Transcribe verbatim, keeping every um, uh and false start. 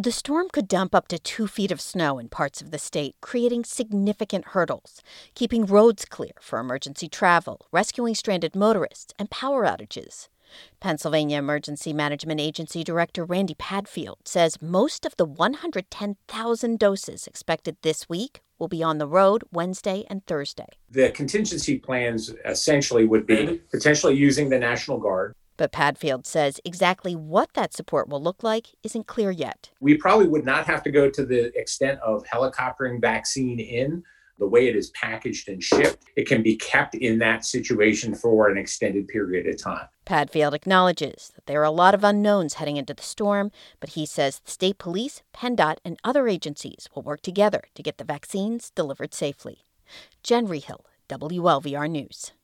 The storm could dump up to two feet of snow in parts of the state, creating significant hurdles, keeping roads clear for emergency travel, rescuing stranded motorists, and power outages. Pennsylvania Emergency Management Agency Director Randy Padfield says most of the one hundred ten thousand doses expected this week will be on the road Wednesday and Thursday. The contingency plans essentially would be potentially using the National Guard. But Padfield says exactly what that support will look like isn't clear yet. We probably would not have to go to the extent of helicoptering vaccine in. The way it is packaged and shipped, it can be kept in that situation for an extended period of time. Padfield acknowledges that there are a lot of unknowns heading into the storm, but he says the state police, PennDOT, and other agencies will work together to get the vaccines delivered safely. Jen Rehill, W L V R News.